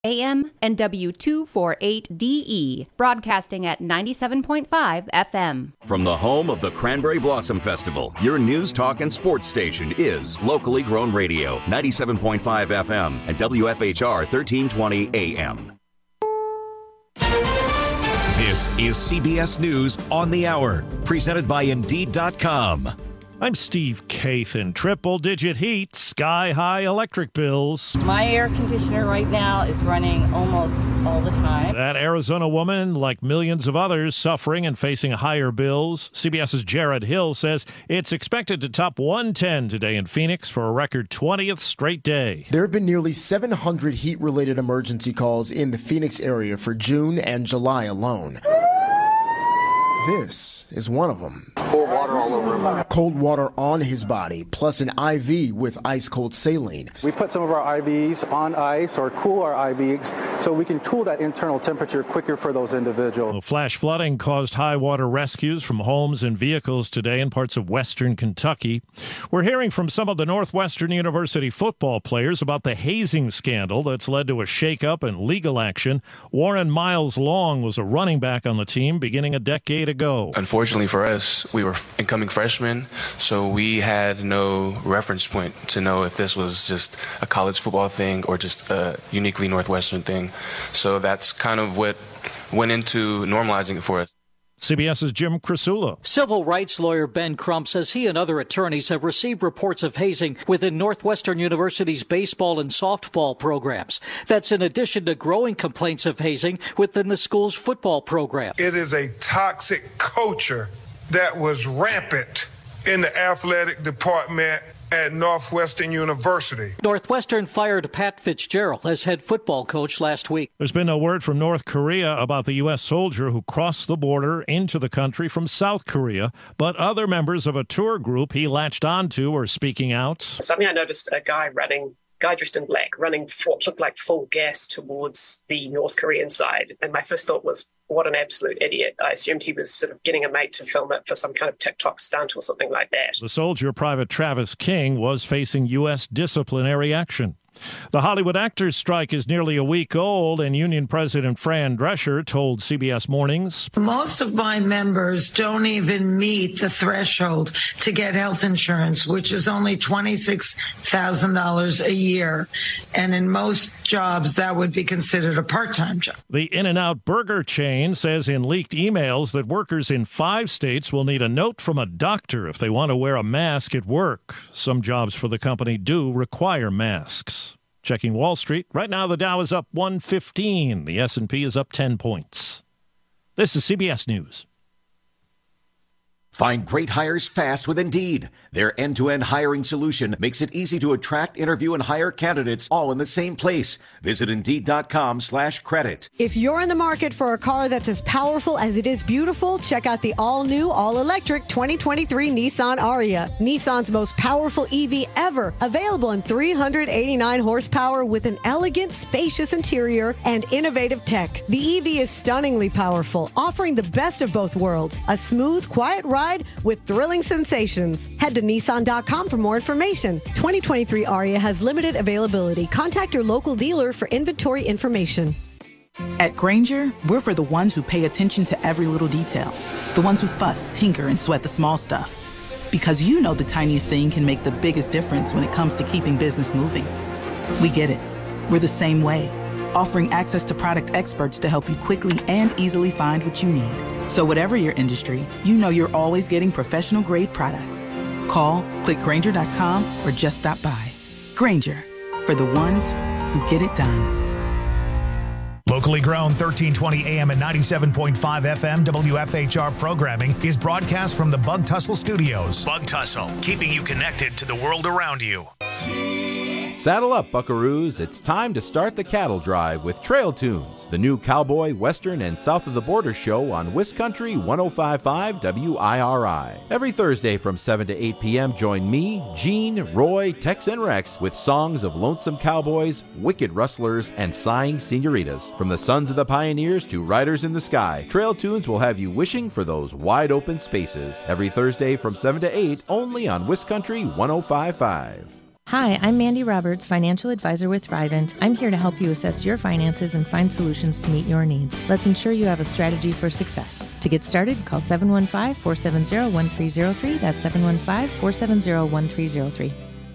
AM and W248DE, broadcasting at 97.5 FM. From the home of the Cranberry Blossom Festival, your news, talk, and sports station is Locally Grown Radio, 97.5 FM and WFHR 1320 AM. This is CBS News on the Hour, presented by Indeed.com. I'm Steve Kathan. Triple-digit heat, sky-high electric bills. My air conditioner right now is running almost all the time. That Arizona woman, like millions of others, suffering and facing higher bills. CBS's Jared Hill says it's expected to top 110 today in Phoenix for a record 20th straight day. There have been nearly 700 heat-related emergency calls in the Phoenix area for June and July alone. This is one of them. Cold water all over him. Cold water on his body, plus an IV with ice-cold saline. We put some of our IVs on ice or cool our IVs so we can cool that internal temperature quicker for those individuals. Well, flash flooding caused high water rescues from homes and vehicles today in parts of western Kentucky. We're hearing from some of the Northwestern University football players about the hazing scandal that's led to a shakeup and legal action. Warren Miles Long was a running back on the team beginning a decade ago. Unfortunately for us, we were incoming freshmen, so we had no reference point to know if this was just a college football thing or just a uniquely Northwestern thing. So that's kind of what went into normalizing it for us. CBS's Jim Krasula. Civil rights lawyer Ben Crump says he and other attorneys have received reports of hazing within Northwestern University's baseball and softball programs. That's in addition to growing complaints of hazing within the school's football program. It is a toxic culture that was rampant in the athletic department at Northwestern University. Northwestern fired Pat Fitzgerald as head football coach last week. There's been no word from North Korea about the U.S. soldier who crossed the border into the country from South Korea, but other members of a tour group he latched onto are speaking out. Suddenly I noticed a guy dressed in black, running what looked like full gas towards the North Korean side. And my first thought was, what an absolute idiot. I assumed he was sort of getting a mate to film it for some kind of TikTok stunt or something like that. The soldier, Private Travis King, was facing U.S. disciplinary action. The Hollywood actors' strike is nearly a week old, and Union President Fran Drescher told CBS Mornings, most of my members don't even meet the threshold to get health insurance, which is only $26,000 a year. And in most jobs, that would be considered a part-time job. The In-N-Out burger chain says in leaked emails that workers in 5 states will need a note from a doctor if they want to wear a mask at work. Some jobs for the company do require masks. Checking Wall Street, right now the Dow is up 115. The S&P is up 10 points. This is CBS News. Find great hires fast with Indeed. Their end-to-end hiring solution makes it easy to attract, interview, and hire candidates all in the same place. Visit Indeed.com/credit. If you're in the market for a car that's as powerful as it is beautiful, check out the all-new, all-electric 2023 Nissan Ariya. Nissan's most powerful EV ever. Available in 389 horsepower with an elegant, spacious interior and innovative tech. The EV is stunningly powerful, offering the best of both worlds. A smooth, quiet ride with thrilling sensations. Head to Nissan.com for more information. 2023 Ariya has limited availability. Contact your local dealer for inventory information. At Grainger, we're for the ones who pay attention to every little detail. The ones who fuss, tinker, and sweat the small stuff. Because you know the tiniest thing can make the biggest difference when it comes to keeping business moving. We get it. We're the same way. Offering access to product experts to help you quickly and easily find what you need. So whatever your industry, you know you're always getting professional-grade products. Call, click Grainger.com, or just stop by. Grainger, for the ones who get it done. Locally grown 1320 AM and 97.5 FM WFHR programming is broadcast from the Bug Tussle Studios. Bug Tussle, keeping you connected to the world around you. Saddle up, buckaroos. It's time to start the cattle drive with Trail Tunes, the new cowboy, western, and south of the border show on Wiscountry 105.5 WIRI. Every Thursday from 7 to 8 p.m., join me, Gene, Roy, Tex, and Rex with songs of lonesome cowboys, wicked rustlers, and sighing senoritas. From the sons of the pioneers to riders in the sky, Trail Tunes will have you wishing for those wide-open spaces. Every Thursday from 7 to 8, only on Wiscountry 105.5. Hi, I'm Mandy Roberts, financial advisor with Thrivent. I'm here to help you assess your finances and find solutions to meet your needs. Let's ensure you have a strategy for success. To get started, call 715-470-1303. That's 715-470-1303.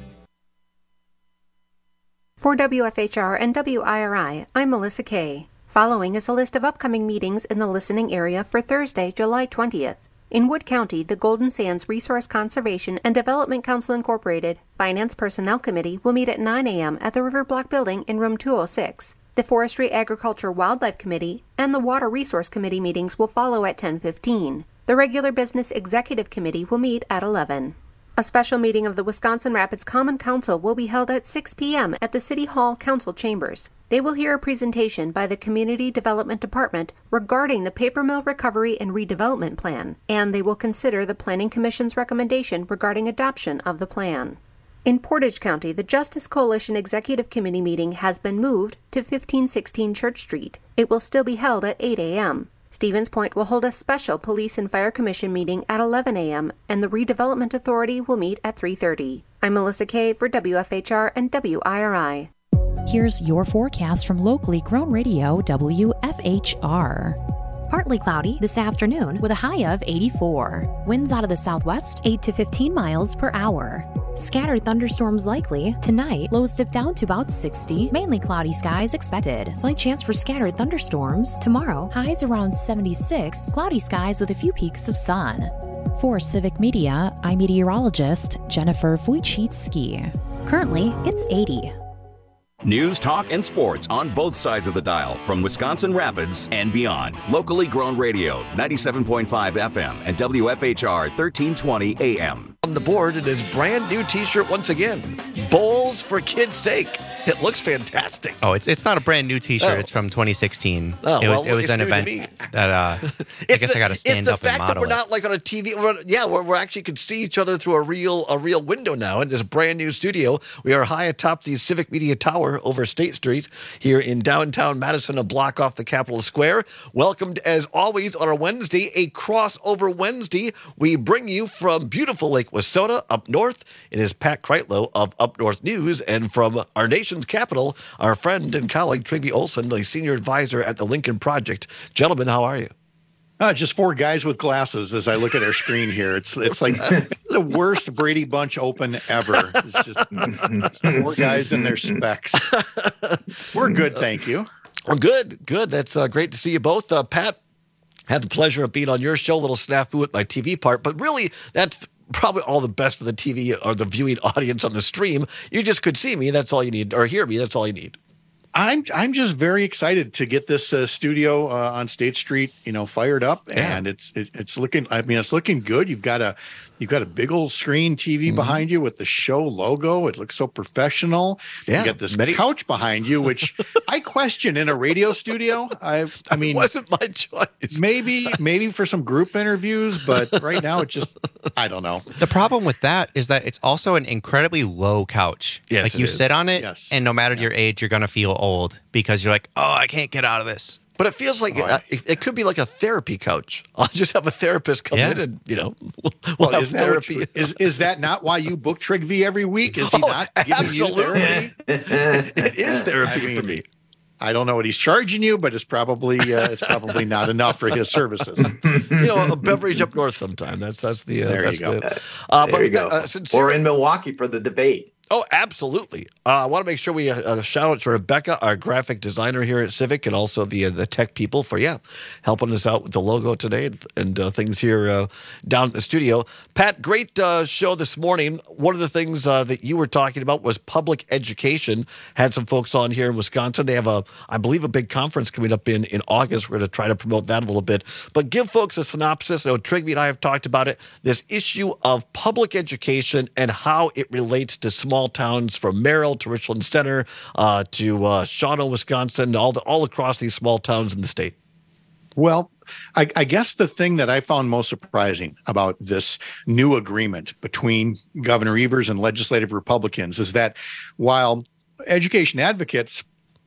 For WFHR and WIRI, I'm Melissa Kay. Following is a list of upcoming meetings in the listening area for Thursday, July 20th. In Wood County, the Golden Sands Resource Conservation and Development Council Incorporated Finance Personnel Committee will meet at 9 a.m. at the River Block Building in room 206. The Forestry, Agriculture, Wildlife Committee and the Water Resource Committee meetings will follow at 10:15. The Regular Business Executive Committee will meet at 11. A special meeting of the Wisconsin Rapids Common Council will be held at 6 p.m. at the City Hall Council Chambers. They will hear a presentation by the Community Development Department regarding the paper mill recovery and redevelopment plan, and they will consider the Planning Commission's recommendation regarding adoption of the plan. In Portage County, the Justice Coalition Executive Committee meeting has been moved to 1516 Church Street. It will still be held at 8 a.m. Stevens Point will hold a special Police and Fire Commission meeting at 11 a.m., and the Redevelopment Authority will meet at 3:30. I'm Melissa Kay for WFHR and WIRI. Here's your forecast from locally grown radio WFHR. Partly cloudy this afternoon with a high of 84. Winds out of the southwest 8 to 15 miles per hour. Scattered thunderstorms likely. Tonight, lows dip down to about 60. Mainly cloudy skies expected. Slight chance for scattered thunderstorms. Tomorrow, highs around 76. Cloudy skies with a few peaks of sun. For Civic Media, I'm meteorologist Jennifer Wojcicki. Currently, it's 80. News, talk, and sports on both sides of the dial from Wisconsin Rapids and beyond. Locally grown radio, 97.5 FM and WFHR 1320 AM. On the board, it is brand new T-shirt once again. Bowls for kids' sake. It looks fantastic. Oh, it's not a brand new T-shirt. Oh. It's from 2016. Oh, it was an event that I guess I got to stand up and model. It's the fact that we're not like on a TV. We're actually could see each other through a real window now in this brand new studio. We are high atop the Civic Media Tower over State Street here in downtown Madison, a block off the Capitol Square. Welcomed as always on a Wednesday, a crossover Wednesday. We bring you from beautiful Lake Wissota up north. It is Pat Kreitlow of Up North News, and from our nation's capital, our friend and colleague Trygve Olsen, the senior advisor at the Lincoln Project. Gentlemen, how are you? Just four guys with glasses as I look at our screen here. It's like the worst Brady Bunch open ever. It's just four guys in their specs. We're good, thank you. Well, good. That's great to see you both. Pat, had the pleasure of being on your show, a little snafu with my TV part, but really that's probably all the best for the TV or the viewing audience on the stream. You just could see me, that's all you need, or hear me, that's all you need. I'm just very excited to get this studio on State Street, fired up, and it's looking. I mean, it's looking good. You've got a big old screen TV behind you with the show logo. It looks so professional. Yeah, you got this couch behind you, which I question in a radio studio. I mean, it wasn't my choice. Maybe for some group interviews, but right now it just I don't know. The problem with that is that it's also an incredibly low couch. Yes, like you sit on it, and no matter your age, you're gonna feel old because you're like, oh, I can't get out of this. But it feels like it could be like a therapy couch. I'll just have a therapist come in and, we'll have therapy. Is that not why you book Trygve every week? Is he not giving you therapy? It is therapy for me. I don't know what he's charging you, but it's probably not enough for his services. A beverage up north sometime. That's the there you go. There you go. Or in Milwaukee for the debate. Oh, absolutely. I want to make sure we shout out to Rebecca, our graphic designer here at Civic, and also the tech people for, helping us out with the logo today and things here down at the studio. Pat, great show this morning. One of the things that you were talking about was public education. Had some folks on here in Wisconsin. They have, I believe, a big conference coming up in August. We're going to try to promote that a little bit. But give folks a synopsis. Trygve and I have talked about it, this issue of public education and how it relates to small towns from Merrill to Richland Center to Shawano, Wisconsin, all across these small towns in the state. Well, I guess the thing that I found most surprising about this new agreement between Governor Evers and legislative Republicans is that while education advocates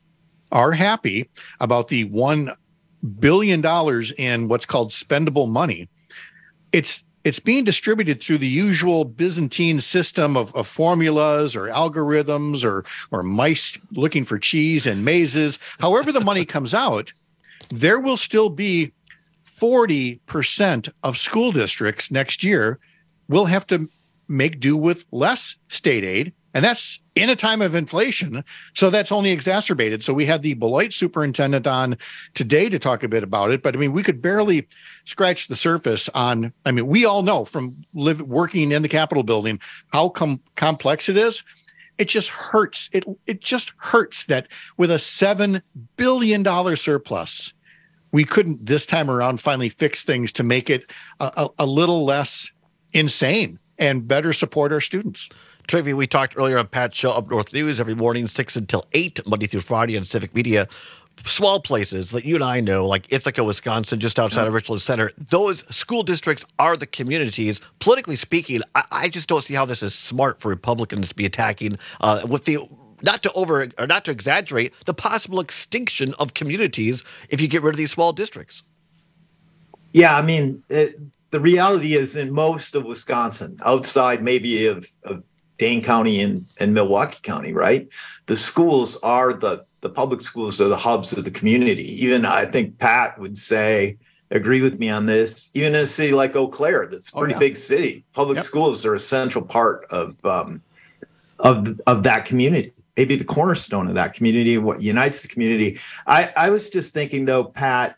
are happy about the $1 billion in what's called spendable money, it's it's being distributed through the usual Byzantine system of formulas or algorithms or mice looking for cheese and mazes. However the money comes out, there will still be 40% of school districts next year will have to make do with less state aid. And that's in a time of inflation. So that's only exacerbated. So we had the Beloit superintendent on today to talk a bit about it. But I mean, we could barely scratch the surface on, I mean, we all know from working in the Capitol building how complex it is. It just hurts. It just hurts that with a $7 billion surplus, we couldn't this time around finally fix things to make it a little less insane and better support our students. Trivia, we talked earlier on Pat's show, Up North News, every morning, 6 until 8, Monday through Friday on Civic Media. Small places that you and I know, like Ithaca, Wisconsin, just outside of Richland Center, those school districts are the communities. Politically speaking, I just don't see how this is smart for Republicans to be attacking with the... Not to exaggerate, the possible extinction of communities if you get rid of these small districts. Yeah, I mean, the reality is in most of Wisconsin, outside maybe of Dane County and Milwaukee County, right? The schools are the public schools are the hubs of the community. Even I think Pat would agree with me on this. Even in a city like Eau Claire, that's a pretty big city, public schools are a central part of that community. Maybe the cornerstone of that community, what unites the community. I was just thinking, though, Pat,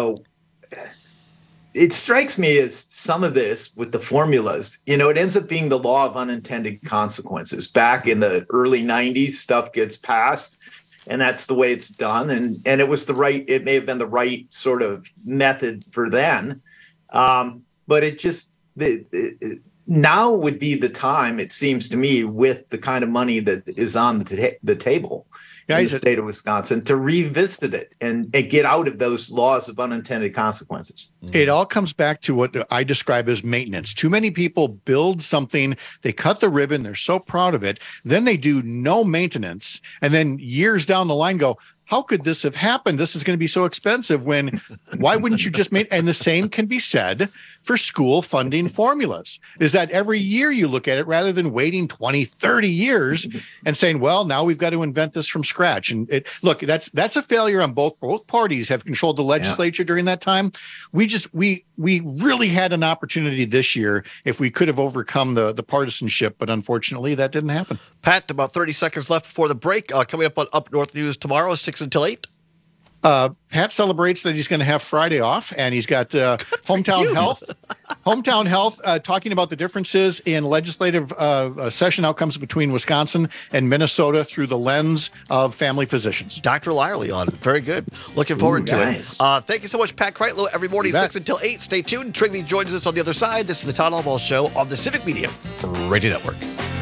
it strikes me as some of this with the formulas, it ends up being the law of unintended consequences. Back in the early 90s, stuff gets passed, and that's the way it's done. And it may have been the right sort of method for then. But it just, now would be the time, it seems to me, with the kind of money that is on the table in the state of Wisconsin, to revisit it and get out of those laws of unintended consequences. It all comes back to what I describe as maintenance. Too many people build something, they cut the ribbon, they're so proud of it, then they do no maintenance, and then years down the line go, how could this have happened? This is going to be so expensive why wouldn't you just and the same can be said for school funding formulas, is that every year you look at it rather than waiting 20, 30 years and saying, well, now we've got to invent this from scratch. And that's a failure on both parties have controlled the legislature during that time. We really had an opportunity this year if we could have overcome the partisanship, but unfortunately that didn't happen. Pat, about 30 seconds left before the break. Coming up on Up North News tomorrow, 6 until 8. Pat celebrates that he's going to have Friday off, and he's got Hometown Health talking about the differences in legislative session outcomes between Wisconsin and Minnesota through the lens of family physicians. Dr. Lyerly on. Very good. Looking forward to it. Thank you so much, Pat Kreitlow. Every morning, 6 until 8. Stay tuned. Trigby joins us on the other side. This is the Todd Albaugh Show on the Civic Media Radio Network.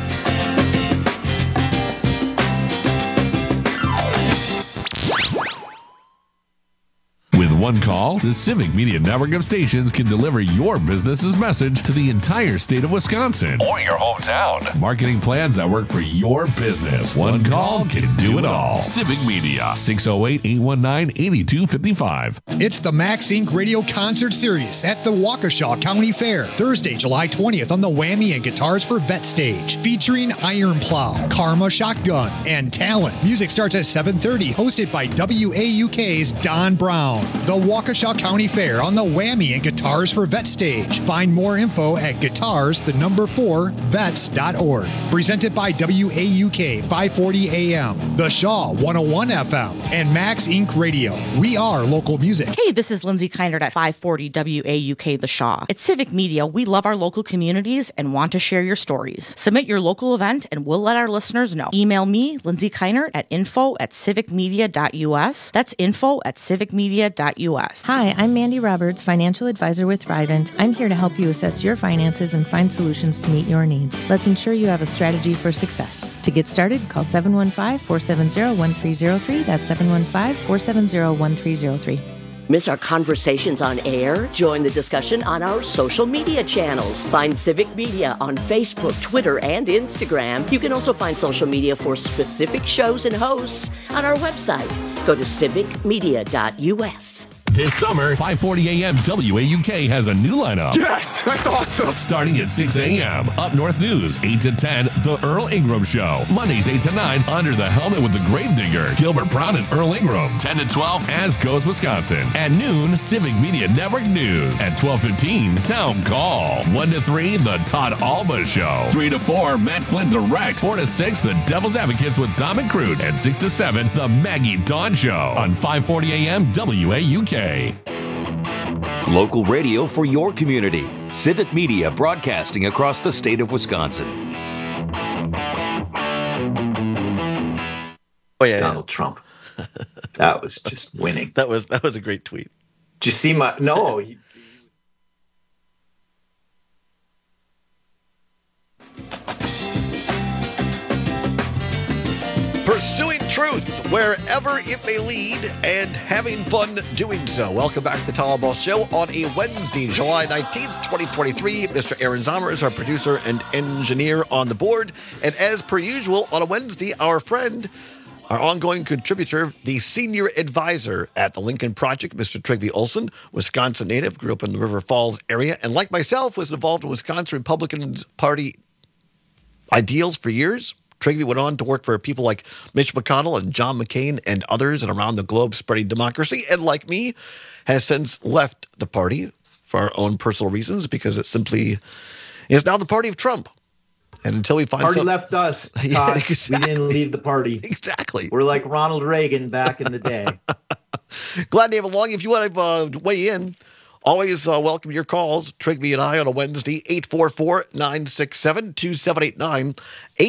With one call, the Civic Media Network of stations can deliver your business's message to the entire state of Wisconsin or your hometown. Marketing plans that work for your business. One call can do it all. Civic Media, 608-819-8255. It's the Max Inc. Radio Concert Series at the Waukesha County Fair, Thursday, July 20th on the Whammy and Guitars for Vet stage, featuring Iron Plow, Karma Shotgun, and Talent. Music starts at 7:30, hosted by WAUK's Don Brown. The Waukesha County Fair on the Whammy and Guitars for Vet stage. Find more info at guitars4vets.org. Presented by WAUK 540 AM, The Shaw 101 FM, and Max Inc. Radio. We are local music. Hey, this is Lindsay Keinert at 540 WAUK The Shaw. At Civic Media, we love our local communities and want to share your stories. Submit your local event and we'll let our listeners know. Email me, Lindsay Keinert, at info@civicmedia.us. That's info@civicmedia.us. Hi, I'm Mandy Roberts, financial advisor with Thrivent. I'm here to help you assess your finances and find solutions to meet your needs. Let's ensure you have a strategy for success. To get started, call 715-470-1303. That's 715-470-1303. Miss our conversations on air? Join the discussion on our social media channels. Find Civic Media on Facebook, Twitter, and Instagram. You can also find social media for specific shows and hosts on our website. Go to civicmedia.us. This summer, 540 a.m. WAUK has a new lineup. Yes, that's awesome. Starting at 6 a.m. Up North News, 8 to 10, The Earl Ingram Show. Mondays, 8 to 9, Under the Helmet with the Gravedigger, Gilbert Brown and Earl Ingram. 10 to 12, As Goes Wisconsin. At noon, Civic Media Network News. At 12:15, Town Call. 1 to 3, The Todd Alba Show. 3 to 4, Matt Flynn Direct. 4 to 6, The Devil's Advocates with Dom and Crute. And 6 to 7, The Maggie Dawn Show. On 540 a.m. WAUK. Local radio for your community. Civic Media broadcasting across the state of Wisconsin. Oh yeah, Donald Trump. That was just winning. That was a great tweet. Did you see my? No. Pursuing truth wherever it may lead and having fun doing so. Welcome back to the Todd Alba Show on a Wednesday, July 19th, 2023. Mr. Aaron Zomer is our producer and engineer on the board. And as per usual, on a Wednesday, our friend, our ongoing contributor, the senior advisor at the Lincoln Project, Mr. Trygve Olsen, Wisconsin native, grew up in the River Falls area, and like myself, was involved in Wisconsin Republican Party ideals for years. Trygve went on to work for people like Mitch McConnell and John McCain and others and around the globe spreading democracy, and like me, has since left the party for our own personal reasons because it simply is now the party of Trump. And until we find party left us, Todd. Yeah, exactly. We didn't leave the party. Exactly. We're like Ronald Reagan back in the day. Glad to have along. If you want to weigh in, always welcome your calls. Trygve and I on a Wednesday, 844-967-2789.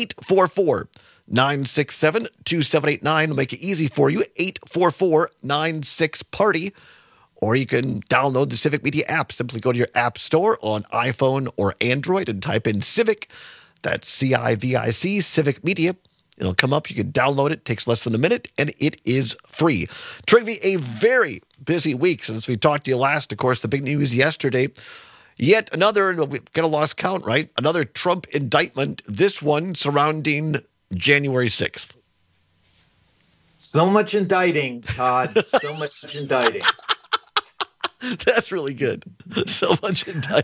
844-967-2789. We'll make it easy for you. 844-96-PARTY. Or you can download the Civic Media app. Simply go to your app store on iPhone or Android and type in Civic. That's CIVIC, Civic Media. It'll come up. You can download it. It takes less than a minute, and it is free. Trygve, a very busy week since we talked to you last. Of course, the big news yesterday, yet another, we've got a lost count, right? Another Trump indictment, this one surrounding January 6th. So much indicting, Todd. So much indicting. That's really good. So much indicting.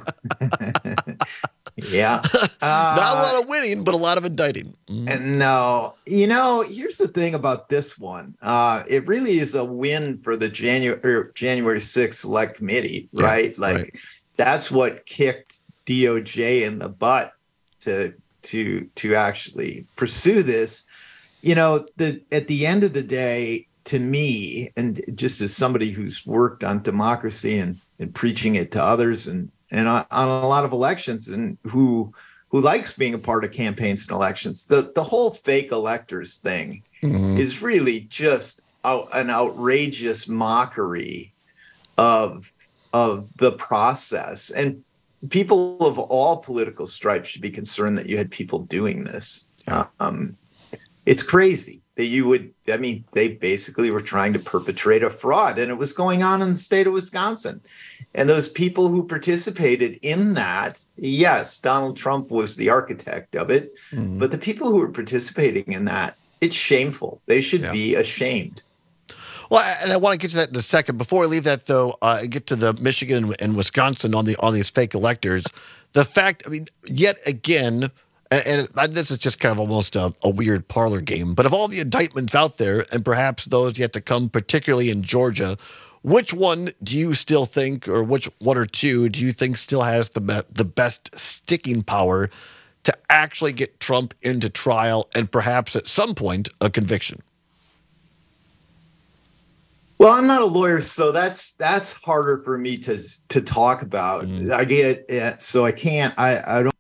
Yeah. Not a lot of winning, but a lot of indicting. And no, here's the thing about this one. It really is a win for the January 6th Select Committee, right? That's what kicked DOJ in the butt to actually pursue this. At the end of the day, to me, and just as somebody who's worked on democracy and preaching it to others and on a lot of elections and who likes being a part of campaigns and elections, the whole fake electors thing is really just an outrageous mockery of the process. And people of all political stripes should be concerned that you had people doing this. It's crazy that they basically were trying to perpetrate a fraud, and it was going on in the state of Wisconsin. And those people who participated in that, yes, Donald Trump was the architect of it, but the people who were participating in that, it's shameful. They should be ashamed. Well, and I want to get to that in a second. Before I leave that, though, get to the Michigan and Wisconsin on these fake electors. The fact, yet again, and this is just kind of almost a weird parlor game, but of all the indictments out there, and perhaps those yet to come, particularly in Georgia, which one do you still think, or which one or two do you think still has the best sticking power to actually get Trump into trial and perhaps at some point a conviction? Well, I'm not a lawyer, so that's harder for me to talk about. I get it, so I can't. I don't.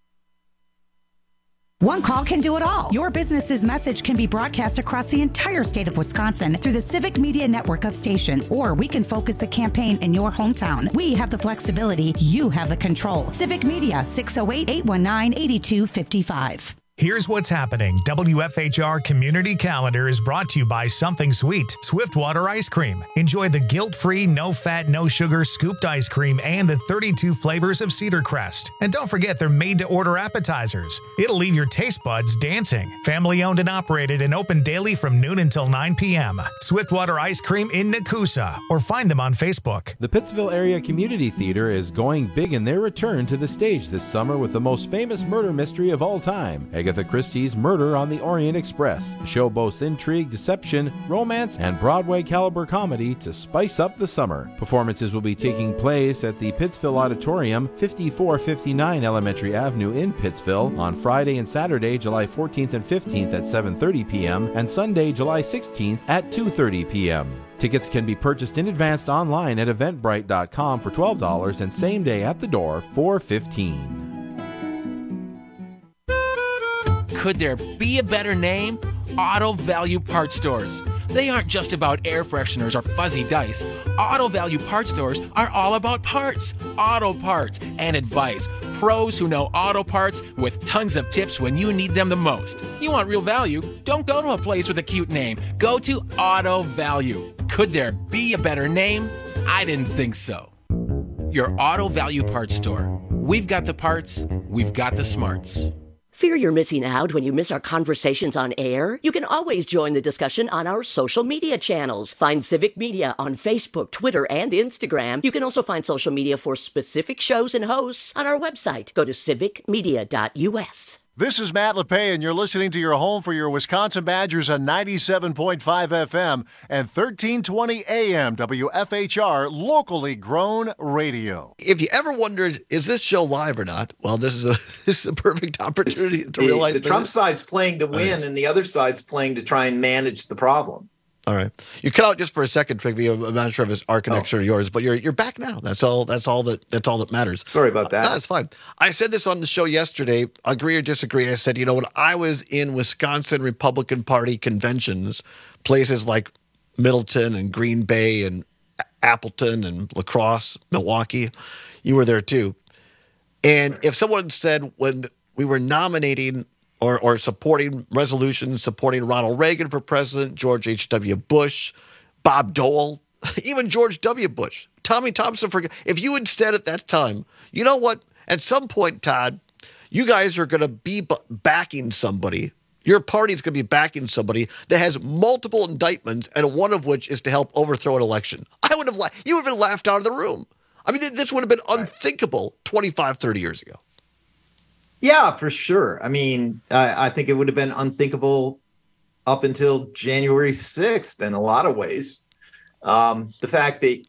One call can do it all. Your business's message can be broadcast across the entire state of Wisconsin through the Civic Media network of stations, or we can focus the campaign in your hometown. We have the flexibility. You have the control. Civic Media, 608-819-8255. Here's what's happening. WFHR Community Calendar is brought to you by Something Sweet, Swiftwater Ice Cream. Enjoy the guilt-free, no-fat, no-sugar scooped ice cream and the 32 flavors of Cedar Crest. And don't forget they're made-to-order appetizers. It'll leave your taste buds dancing. Family-owned and operated and open daily from noon until 9 p.m. Swiftwater Ice Cream in Nakusa, or find them on Facebook. The Pittsville Area Community Theater is going big in their return to the stage this summer with the most famous murder mystery of all time, Agatha Christie's Murder on the Orient Express. The show boasts intrigue, deception, romance, and Broadway-caliber comedy to spice up the summer. Performances will be taking place at the Pittsville Auditorium, 5459 Elementary Avenue in Pittsville, on Friday and Saturday, July 14th and 15th at 7:30 p.m., and Sunday, July 16th at 2:30 p.m. Tickets can be purchased in advance online at eventbrite.com for $12 and same day at the door for $15. Could there be a better name? Auto Value Parts Stores. They aren't just about air fresheners or fuzzy dice. Auto Value Parts Stores are all about parts, auto parts, and advice. Pros who know auto parts with tons of tips when you need them the most. You want real value? Don't go to a place with a cute name. Go to Auto Value. Could there be a better name? I didn't think so. Your Auto Value Parts Store. We've got the parts, we've got the smarts. Fear you're missing out when you miss our conversations on air? You can always join the discussion on our social media channels. Find Civic Media on Facebook, Twitter, and Instagram. You can also find social media for specific shows and hosts on our website. Go to civicmedia.us. This is Matt LePay, and you're listening to your home for your Wisconsin Badgers on 97.5 FM and 1320 AM WFHR, locally grown radio. If you ever wondered, is this show live or not? Well, this is a perfect opportunity to realize the Trump side's playing to win, and the other side's playing to try and manage the problem. All right, you cut out just for a second, Trigby. I'm not sure if it's our connection or yours, but you're back now. That's all that matters. Sorry about that. That's fine. I said this on the show yesterday. Agree or disagree? I said, when I was in Wisconsin Republican Party conventions, places like Middleton and Green Bay and Appleton and La Crosse, Milwaukee, you were there too. And if someone said when we were nominating or supporting resolutions supporting Ronald Reagan for president, George H.W. Bush, Bob Dole, even George W. Bush, Tommy Thompson. If you had said at that time, you know what, at some point, Todd, you guys are going to be backing somebody. Your party is going to be backing somebody that has multiple indictments, and one of which is to help overthrow an election. You would have been laughed out of the room. I mean, this would have been unthinkable 25, 30 years ago. Yeah, for sure. I mean, I think it would have been unthinkable up until January 6th in a lot of ways. The fact that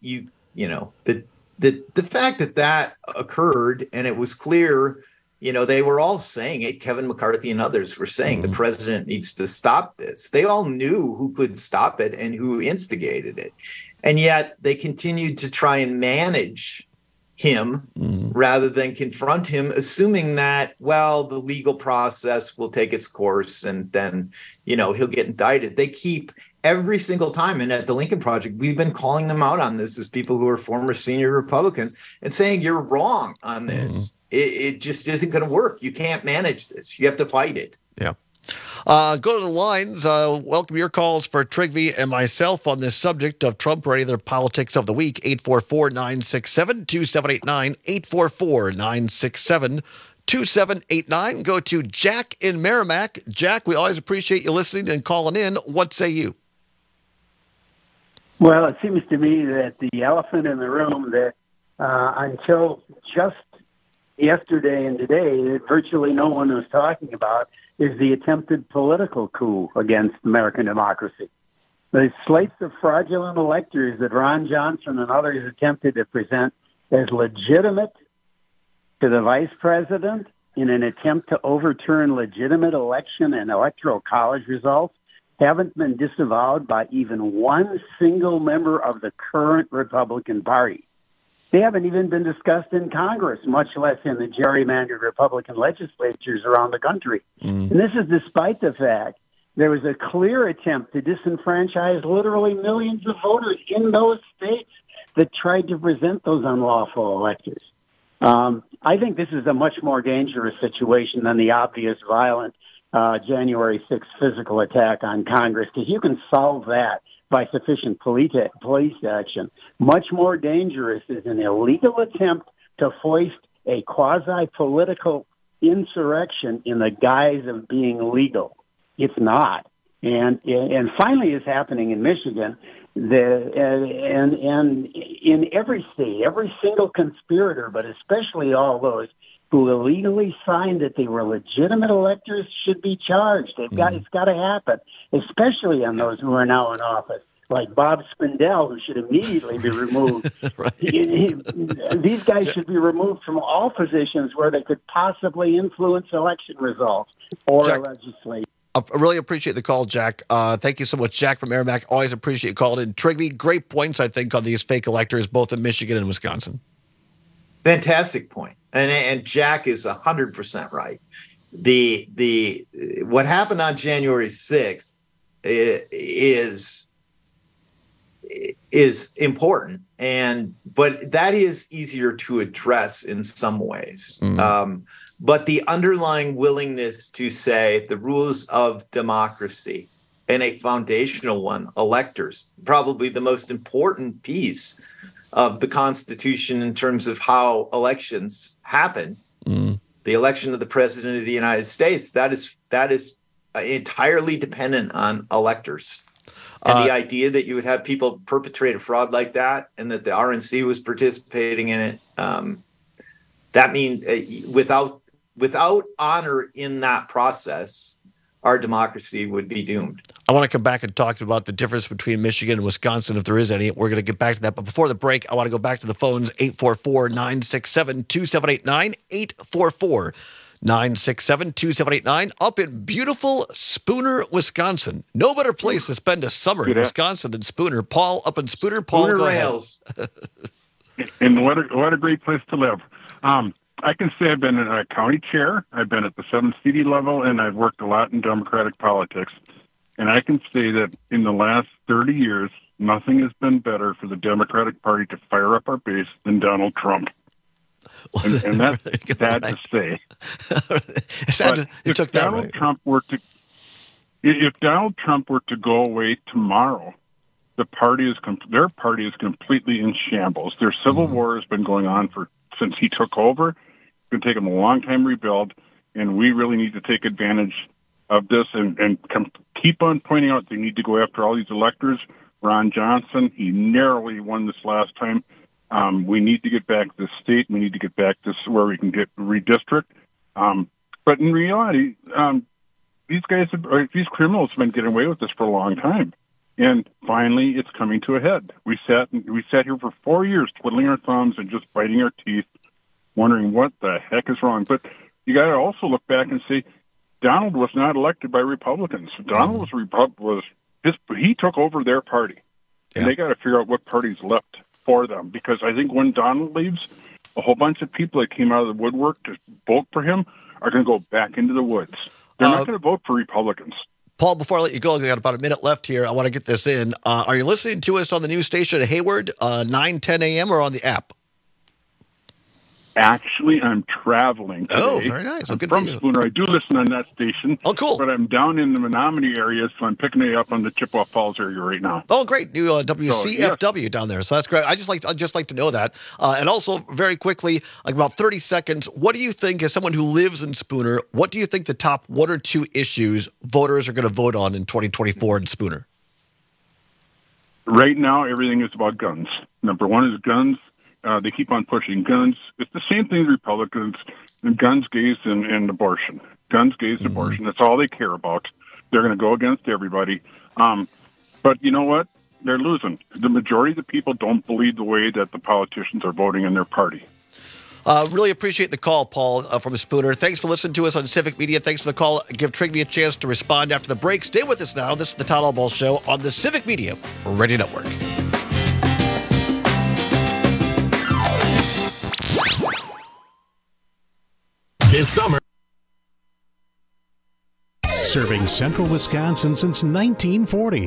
the fact that occurred and it was clear, they were all saying it. Kevin McCarthy and others were saying the president needs to stop this. They all knew who could stop it and who instigated it. And yet they continued to try and manage him rather than confront him, assuming that, well, the legal process will take its course and then, he'll get indicted. They keep every single time. And at the Lincoln Project, we've been calling them out on this as people who are former senior Republicans and saying, you're wrong on this. It just isn't going to work. You can't manage this. You have to fight it. Yeah. Go to the lines. Welcome your calls for Trigby and myself on this subject of Trump or their politics of the week. 844-967-2789. 844-967-2789. Go to Jack in Merrimack. Jack, we always appreciate you listening and calling in. What say you? Well, it seems to me that the elephant in the room that until just yesterday and today, that virtually no one was talking about is the attempted political coup against American democracy. The slates of fraudulent electors that Ron Johnson and others attempted to present as legitimate to the vice president in an attempt to overturn legitimate election and electoral college results haven't been disavowed by even one single member of the current Republican Party. They haven't even been discussed in Congress, much less in the gerrymandered Republican legislatures around the country. And this is despite the fact there was a clear attempt to disenfranchise literally millions of voters in those states that tried to present those unlawful electors. I think this is a much more dangerous situation than the obvious violent January 6th physical attack on Congress, because you can solve that by sufficient police action. Much more dangerous is an illegal attempt to foist a quasi-political insurrection in the guise of being legal. It's not. And finally it's happening in Michigan, and in every state, every single conspirator, but especially all those who illegally signed that they were legitimate electors should be charged. It's got to happen, especially on those who are now in office, like Bob Spindell, who should immediately be removed. These guys should be removed from all positions where they could possibly influence election results or legislate. I really appreciate the call, Jack. Thank you so much, Jack from Merrimack. Always appreciate you calling in. Trigby, great points, I think, on these fake electors, both in Michigan and Wisconsin. Fantastic point. And Jack is 100% right. The what happened on January 6th is important, but that is easier to address in some ways. But the underlying willingness to say the rules of democracy, and a foundational one, electors, probably the most important piece of the Constitution in terms of how elections happen, the election of the President of the United States, that is entirely dependent on electors. And the idea that you would have people perpetrate a fraud like that and that the RNC was participating in it, that means without honor in that process, our democracy would be doomed. I want to come back and talk about the difference between Michigan and Wisconsin, if there is any. We're going to get back to that. But before the break, I want to go back to the phones, 844-967-2789, 844-967-2789, up in beautiful Spooner, Wisconsin. No better place to spend a summer in Wisconsin than Spooner. Paul, up in Spooner. Paul, Spooner go Rails. ahead. And what a great place to live. I can say I've been a county chair, I've been at the 7th CD level, and I've worked a lot in Democratic politics. And I can say that in the last 30 years, nothing has been better for the Democratic Party to fire up our base than Donald Trump. And that's sad to say. If Donald Trump were to go away tomorrow, their party is completely in shambles. Their civil war has been going on since he took over. It's going to take him a long time to rebuild, and we really need to take advantage of this and keep on pointing out they need to go after all these electors. Ron Johnson, he narrowly won this last time. We need to get back to the state. We need to get back to where we can get redistrict. But in reality, these criminals have been getting away with this for a long time. And finally, it's coming to a head. We sat here for 4 years twiddling our thumbs and just biting our teeth, wondering what the heck is wrong. But you got to also look back and say, Donald was not elected by Republicans. Donald he took over their party, and they got to figure out what party's left for them. Because I think when Donald leaves, a whole bunch of people that came out of the woodwork to vote for him are going to go back into the woods. They're not going to vote for Republicans. Paul, before I let you go, I've got about a minute left here. I want to get this in. Are you listening to us on the news station at Hayward, 9-10 a.m., or on the app? Actually, I'm traveling today. Oh, very nice. I'm from Spooner. I do listen on that station. Oh, cool. But I'm down in the Menominee area, so I'm picking it up on the Chippewa Falls area right now. Oh, great. New WCFW down there. So that's great. I'd just like to know that. And also, very quickly, like about 30 seconds, what do you think, as someone who lives in Spooner, what do you think the top 1 or 2 issues voters are going to vote on in 2024 in Spooner? Right now, everything is about guns. Number 1 is guns. They keep on pushing guns. It's the same thing as Republicans, guns, gays, and abortion. Guns, gays, abortion. That's all they care about. They're going to go against everybody. But you know what? They're losing. The majority of the people don't believe the way that the politicians are voting in their party. Really appreciate the call, Paul, from Spooner. Thanks for listening to us on Civic Media. Thanks for the call. Give Trigby a chance to respond after the break. Stay with us now. This is the Todd Albaugh Show on the Civic Media Radio Network. This summer, serving central Wisconsin since 1940.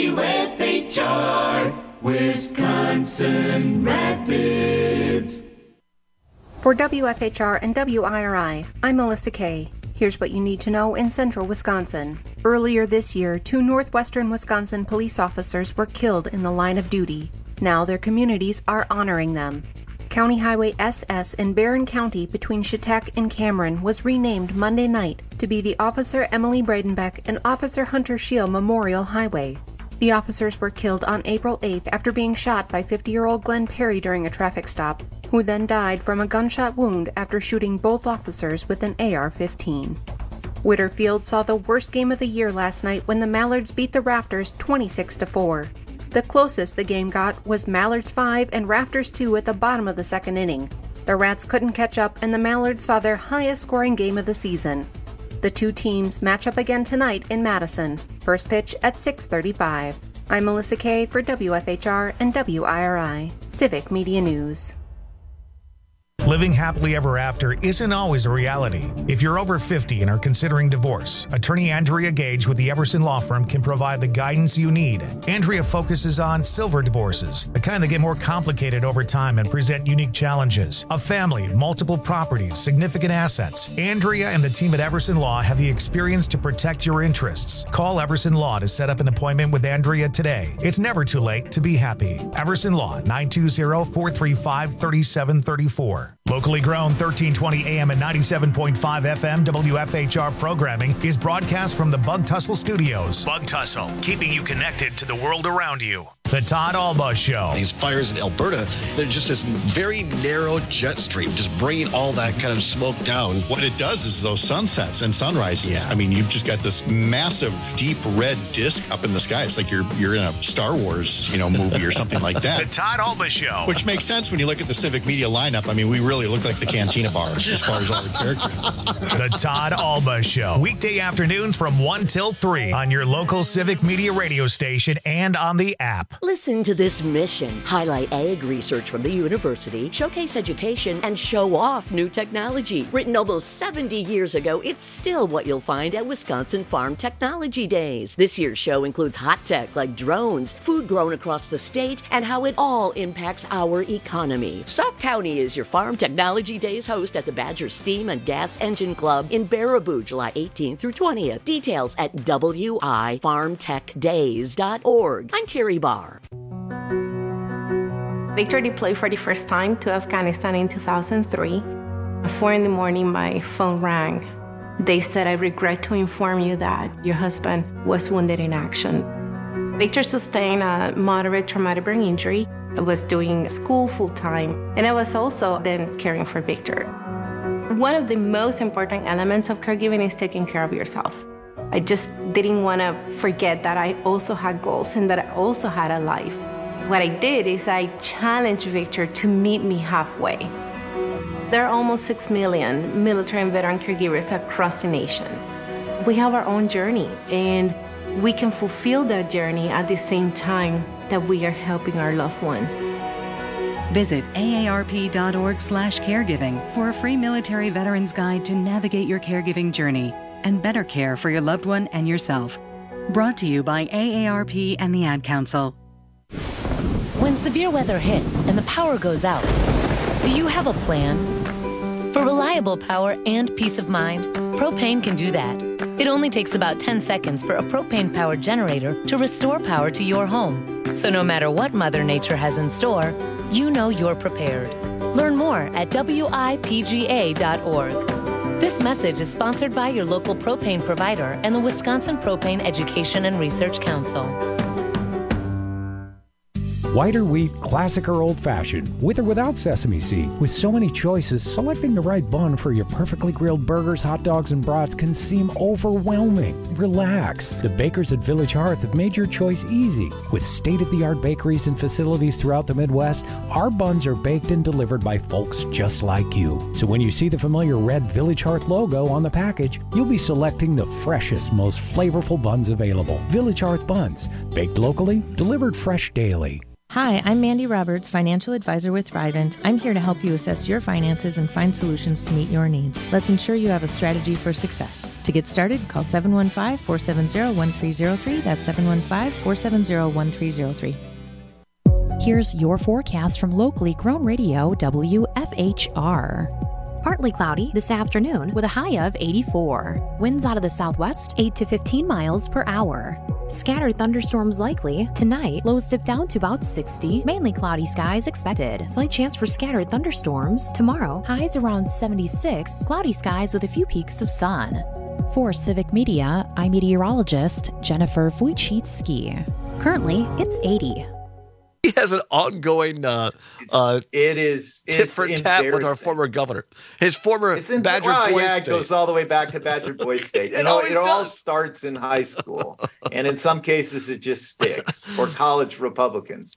WFHR, Wisconsin Rapids. For WFHR and WIRI, I'm Melissa Kay. Here's what you need to know in central Wisconsin. Earlier this year, 2 northwestern Wisconsin police officers were killed in the line of duty. Now their communities are honoring them. County Highway SS in Barron County between Chetek and Cameron was renamed Monday night to be the Officer Emily Bradenbeck and Officer Hunter Scheel Memorial Highway. The officers were killed on April 8th after being shot by 50-year-old Glenn Perry during a traffic stop, who then died from a gunshot wound after shooting both officers with an AR-15. Whitterfield saw the worst game of the year last night when the Mallards beat the Rafters 26-4. The closest the game got was Mallards 5 and Rafters 2 at the bottom of the second inning. The Rats couldn't catch up and the Mallards saw their highest scoring game of the season. The two teams match up again tonight in Madison. First pitch at 6:35. I'm Melissa Kay for WFHR and WIRI, Civic Media News. Living happily ever after isn't always a reality. If you're over 50 and are considering divorce, attorney Andrea Gage with the Everson Law Firm can provide the guidance you need. Andrea focuses on silver divorces, the kind that get more complicated over time and present unique challenges. A family, multiple properties, significant assets. Andrea and the team at Everson Law have the experience to protect your interests. Call Everson Law to set up an appointment with Andrea today. It's never too late to be happy. Everson Law, 920-435-3734. Locally grown 1320 AM and 97.5 FM WFHR programming is broadcast from the Bug Tussle Studios. Bug Tussle, keeping you connected to the world around you. The Todd Alba Show. These fires in Alberta, they're just this very narrow jet stream, just bringing all that kind of smoke down. What it does is those sunsets and sunrises. Yeah. I mean, you've just got this massive, deep red disc up in the sky. It's like you're in a Star Wars, movie or something like that. The Todd Alba Show. Which makes sense when you look at the Civic Media lineup. I mean, we really look like the Cantina bars as far as all the characters. The Todd Alba Show. Weekday afternoons from 1 till 3 on your local Civic Media radio station and on the app. Listen to this mission. Highlight ag research from the university, showcase education, and show off new technology. Written almost 70 years ago, it's still what you'll find at Wisconsin Farm Technology Days. This year's show includes hot tech like drones, food grown across the state, and how it all impacts our economy. Sauk County is your Farm Technology Days host at the Badger Steam and Gas Engine Club in Baraboo, July 18th through 20th. Details at wifarmtechdays.org. I'm Terry Barr. Victor deployed for the first time to Afghanistan in 2003. At 4 a.m, my phone rang. They said, "I regret to inform you that your husband was wounded in action." Victor sustained a moderate traumatic brain injury. I was doing school full-time, and I was also then caring for Victor. One of the most important elements of caregiving is taking care of yourself. I just didn't want to forget that I also had goals and that I also had a life. What I did is I challenged Victor to meet me halfway. There are almost 6 million military and veteran caregivers across the nation. We have our own journey, and we can fulfill that journey at the same time that we are helping our loved one. Visit aarp.org/caregiving for a free military veterans guide to navigate your caregiving journey and better care for your loved one and yourself. Brought to you by AARP and the Ad Council. When severe weather hits and the power goes out, do you have a plan? For reliable power and peace of mind, propane can do that. It only takes about 10 seconds for a propane-powered generator to restore power to your home. So no matter what Mother Nature has in store, you know you're prepared. Learn more at wipga.org. This message is sponsored by your local propane provider and the Wisconsin Propane Education and Research Council. Whiter wheat, classic or old-fashioned, with or without sesame seeds. With so many choices, selecting the right bun for your perfectly grilled burgers, hot dogs, and brats can seem overwhelming. Relax. The bakers at Village Hearth have made your choice easy. With state-of-the-art bakeries and facilities throughout the Midwest, our buns are baked and delivered by folks just like you. So when you see the familiar red Village Hearth logo on the package, you'll be selecting the freshest, most flavorful buns available. Village Hearth buns, baked locally, delivered fresh daily. Hi, I'm Mandy Roberts, financial advisor with Thrivent. I'm here to help you assess your finances and find solutions to meet your needs. Let's ensure you have a strategy for success. To get started, call 715-470-1303. That's 715-470-1303. Here's your forecast from locally grown radio WFHR. Partly cloudy this afternoon with a high of 84. Winds out of the southwest 8 to 15 miles per hour. Scattered thunderstorms likely. Tonight, lows dip down to about 60. Mainly cloudy skies expected. Slight chance for scattered thunderstorms. Tomorrow, highs around 76. Cloudy skies with a few peaks of sun. For Civic Media, I'm meteorologist Jennifer Wojcicki. Currently, it's 80. He has an ongoing tit for tat with our former governor. His former Badger Boy State. It goes all the way back to Badger Boy State. It all starts in high school, and in some cases it just sticks. Or college Republicans.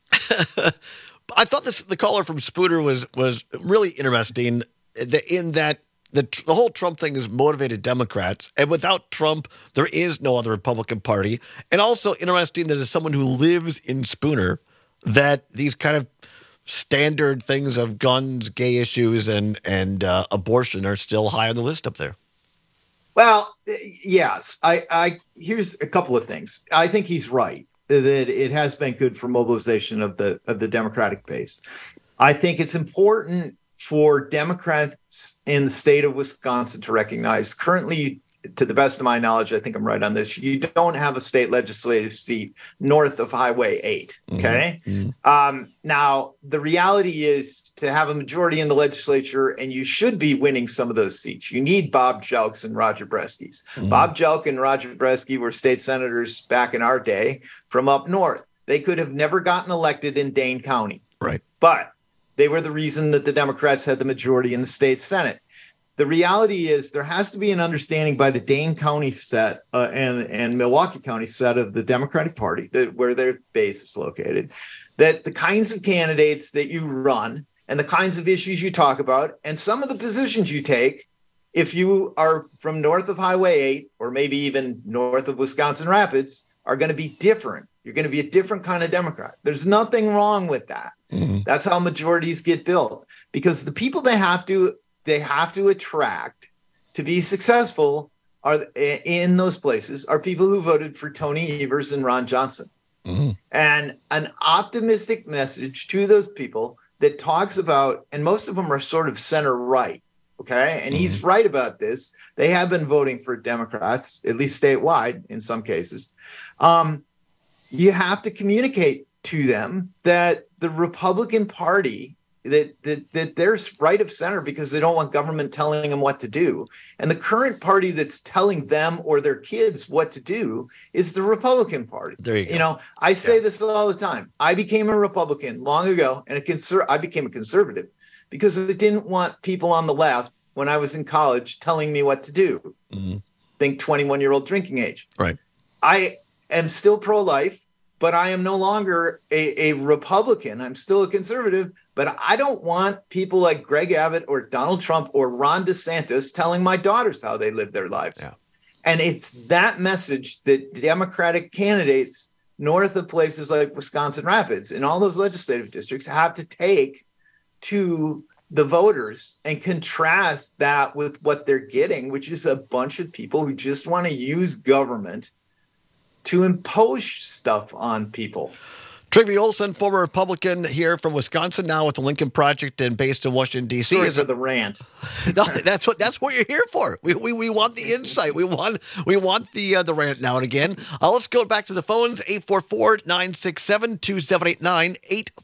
I thought the caller from Spooner was really interesting. In that the whole Trump thing has motivated Democrats, and without Trump, there is no other Republican Party. And also interesting that as someone who lives in Spooner, that these kind of standard things of guns, gay issues, and abortion are still high on the list up there. Well, yes. I here's a couple of things. I think he's right that it has been good for mobilization of the Democratic base. I think it's important for Democrats in the state of Wisconsin to recognize currently, to the best of my knowledge, I think I'm right on this, you don't have a state legislative seat north of Highway 8, okay? Mm-hmm. Now, the reality is to have a majority in the legislature, and you should be winning some of those seats. You need Bob Jelks and Roger Breskes. Mm-hmm. Bob Jelk and Roger Breske were state senators back in our day from up north. They could have never gotten elected in Dane County. Right. But they were the reason that the Democrats had the majority in the state Senate. The reality is there has to be an understanding by the Dane County set and Milwaukee County set of the Democratic Party, where their base is located, that the kinds of candidates that you run and the kinds of issues you talk about and some of the positions you take, if you are from north of Highway 8 or maybe even north of Wisconsin Rapids, are going to be different. You're going to be a different kind of Democrat. There's nothing wrong with that. Mm-hmm. That's how majorities get built, because the people they have to attract to be successful are in those places are people who voted for Tony Evers and Ron Johnson. Mm-hmm. And an optimistic message to those people that talks about, and most of them are sort of center right. Okay. And he's right about this. They have been voting for Democrats, at least statewide in some cases. You have to communicate to them that the Republican Party, that they're right of center because they don't want government telling them what to do. And the current party that's telling them or their kids what to do is the Republican Party. There you go. I say this all the time. I became a Republican long ago, and I became a conservative because I didn't want people on the left when I was in college telling me what to do. Mm-hmm. Think 21-year-old drinking age. Right. I am still pro-life, but I am no longer a Republican. I'm still a conservative, but I don't want people like Greg Abbott or Donald Trump or Ron DeSantis telling my daughters how they live their lives. Yeah. And it's that message that Democratic candidates north of places like Wisconsin Rapids and all those legislative districts have to take to the voters and contrast that with what they're getting, which is a bunch of people who just want to use government to impose stuff on people. Trygve Olsen, former Republican here from Wisconsin, now with the Lincoln Project and based in Washington, D.C. Sorry for the rant. No, that's what you're here for. We want the insight. We want the rant now and again. Let's go back to the phones. 844-967-2789.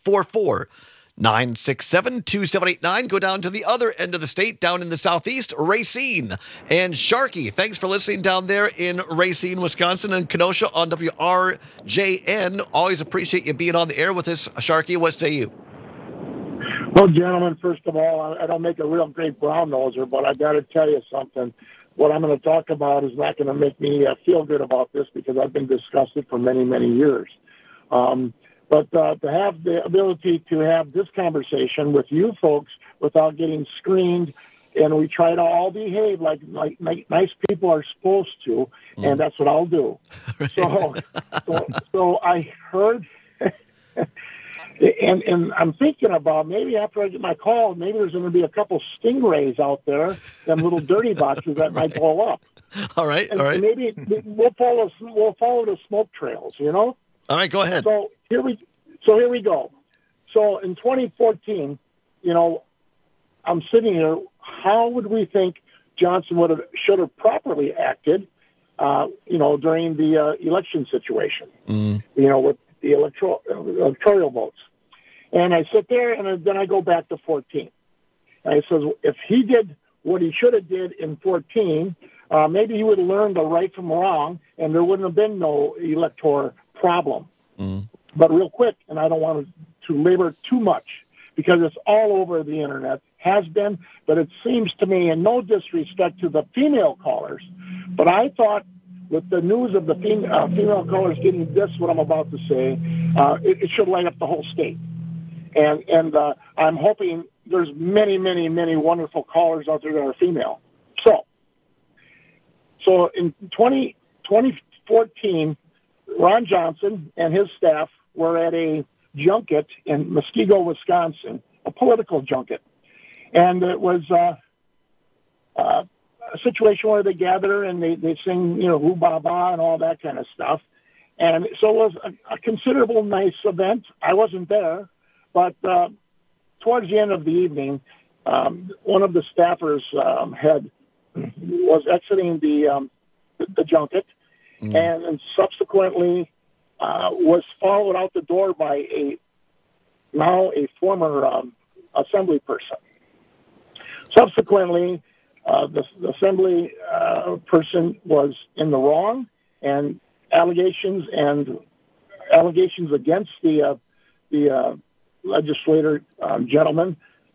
844-967-2789. Go down to the other end of the state, down in the southeast, Racine. And Sharky, thanks for listening down there in Racine, Wisconsin, and Kenosha on WRJN. Always appreciate you being on the air with us, Sharky. What say you? Well, gentlemen, first of all, I don't make a real great brown noser, but I got to tell you something. What I'm going to talk about is not going to make me feel good about this because I've been disgusted for many, many years. But to have the ability to have this conversation with you folks without getting screened, and we try to all behave like nice people are supposed to, and that's what I'll do. So I heard, and I'm thinking about maybe after I get my call, maybe there's going to be a couple stingrays out there, them little dirty boxes that might blow up. All right. And maybe we'll follow the smoke trails, All right, go ahead. So here we go. So in 2014, I'm sitting here how would we think Johnson should have properly acted, during the election situation, with the electoral votes. And I sit there, and then I go back to 14. And I says, if he did what he should have did in 14, maybe he would have learned the right from wrong, and there wouldn't have been no electoral problem. But real quick, and I don't want to labor too much, because it's all over the internet, has been, but it seems to me, and no disrespect to the female callers, but I thought with the news of the female callers getting this, what I'm about to say, it should light up the whole state. And I'm hoping there's many, many, many wonderful callers out there that are female. So in 2014, Ron Johnson and his staff were at a junket in Muskego, Wisconsin, a political junket. And it was a situation where they gather and they sing, Woo Ba Ba and all that kind of stuff. And so it was a considerable nice event. I wasn't there, but towards the end of the evening, one of the staffers was exiting the junket, and subsequently was followed out the door by a former assembly person. Subsequently, the assembly person was in the wrong, and allegations against the legislator gentleman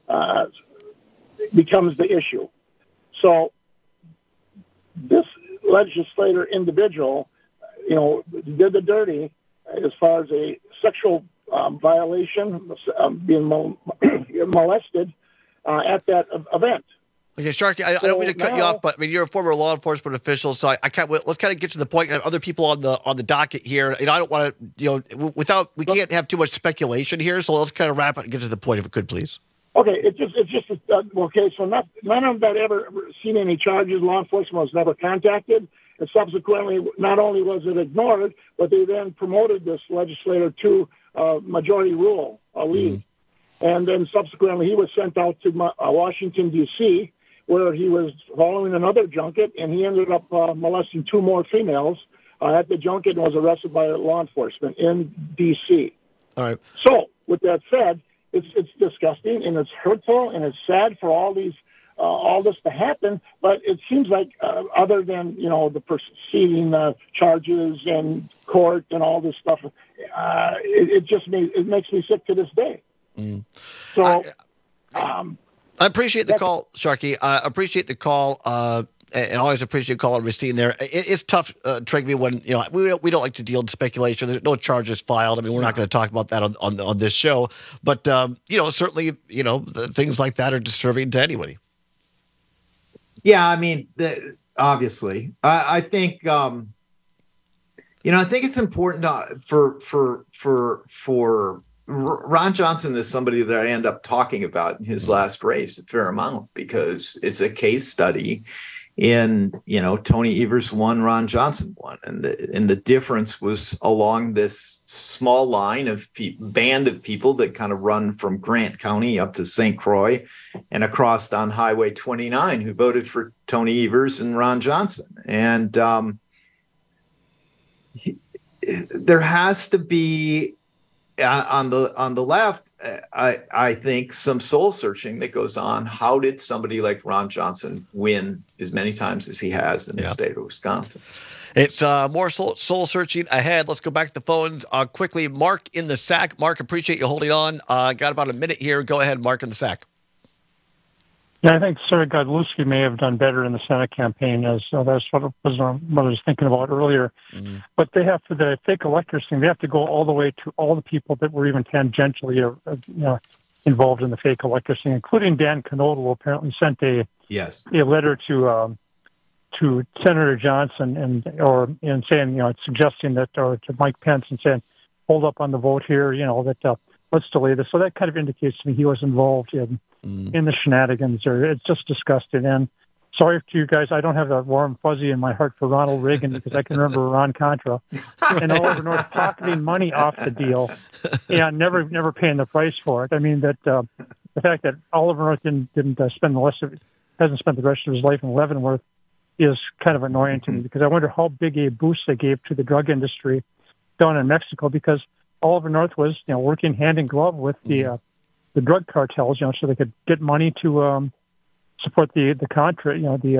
becomes the issue. So this legislator individual, did the dirty as far as a sexual violation, being molested at that event. Okay, Sharky, I don't mean to cut you off, but you're a former law enforcement official, so I can't. Let's kind of get to the point. Other people on the docket here. I don't want to. We can't have too much speculation here. So let's kind of wrap it and get to the point, if it could, please. Okay, it's just okay. So none of that ever seen any charges. Law enforcement was never contacted, and subsequently, not only was it ignored, but they then promoted this legislator to majority rule lead, and then subsequently he was sent out to Washington D.C., where he was following another junket, and he ended up molesting two more females at the junket and was arrested by law enforcement in D.C. All right. So, with that said, it's disgusting and it's hurtful and it's sad for all this to happen. But it seems like other than the preceding charges and court and all this stuff, it makes me sick to this day. So. I appreciate the call, Sharky. I appreciate the call, and always appreciate the call and Racine there. It's tough, Tregby, when we don't like to deal in speculation. There's no charges filed. We're not going to talk about that on this show. But certainly, things like that are disturbing to anybody. Yeah, obviously, I think I think it's important for Ron Johnson is somebody that I end up talking about in his last race a fair amount, because it's a case study in, Tony Evers won, Ron Johnson won. And the difference was along this small line of band of people that kind of run from Grant County up to St. Croix and across on Highway 29 who voted for Tony Evers and Ron Johnson. And there has to be, on the left, I think some soul searching that goes on. How did somebody like Ron Johnson win as many times as he has in the state of Wisconsin? It's more soul searching ahead. Let's go back to the phones quickly. Mark in the Sac. Mark, appreciate you holding on. Got about a minute here. Go ahead, Mark in the Sac. Yeah, I think Sarah Godlewski may have done better in the Senate campaign, as that's what I was thinking about earlier. But they have to, the fake electors thing, they have to go all the way to all the people that were even tangentially involved in the fake electors thing, including Dan Knodel, who apparently sent a letter to Senator Johnson and saying, suggesting that, or to Mike Pence and saying, hold up on the vote here, that let's delay this. So that kind of indicates to me he was involved in the shenanigans. It's just disgusting. And sorry to you guys, I don't have that warm fuzzy in my heart for Ronald Reagan, because I can remember Ron Contra and Oliver North pocketing money off the deal and never paying the price for it. The fact that Oliver North didn't spend the hasn't spent the rest of his life in Leavenworth is kind of annoying to me, because I wonder how big a boost they gave to the drug industry down in Mexico, because Oliver North was, working hand in glove with the drug cartels, so they could get money to support the Contra,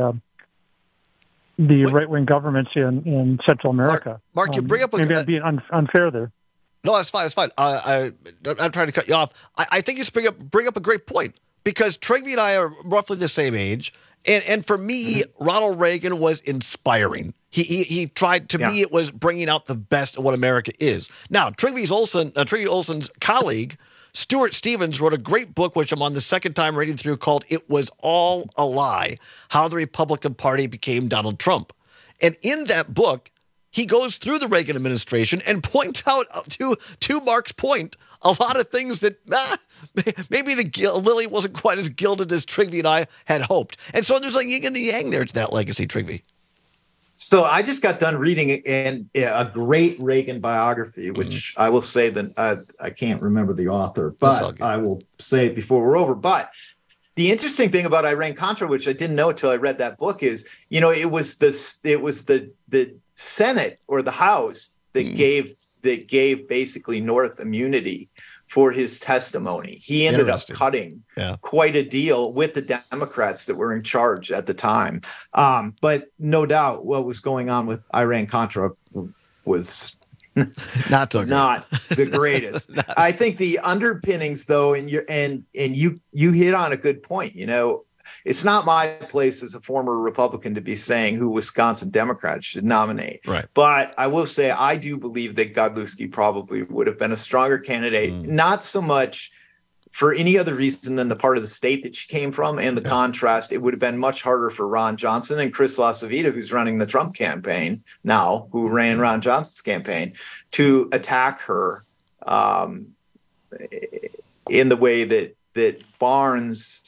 the right-wing governments in Central America. Mark, you bring up maybe I'm being unfair there. No, that's fine. That's fine. I'm trying to cut you off. I think you just bring up a great point, because Trygve and I are roughly the same age, and for me, Ronald Reagan was inspiring. He tried, to me, it was bringing out the best of what America is. Now, Trygve Olsen's colleague, Stuart Stevens, wrote a great book, which I'm on the second time reading through, called "It Was All a Lie: How the Republican Party Became Donald Trump." And in that book, he goes through the Reagan administration and points out, to Mark's point, a lot of things that maybe the lily wasn't quite as gilded as Trygve and I had hoped. And so there's like yin and the yang there to that legacy, Trygve. So I just got done reading a great Reagan biography, which I will say that I can't remember the author, but I will say it before we're over. But the interesting thing about Iran-Contra, which I didn't know until I read that book, is it was the Senate or the House that gave basically North immunity for his testimony. He ended up cutting quite a deal with the Democrats that were in charge at the time. But no doubt what was going on with Iran-Contra was not the greatest. I think the underpinnings, though, and you hit on a good point. It's not my place as a former Republican to be saying who Wisconsin Democrats should nominate. Right. But I will say I do believe that Godlewski probably would have been a stronger candidate, not so much for any other reason than the part of the state that she came from and the contrast. It would have been much harder for Ron Johnson and Chris LaCivita, who's running the Trump campaign now, who ran Ron Johnson's campaign, to attack her in the way that Barnes,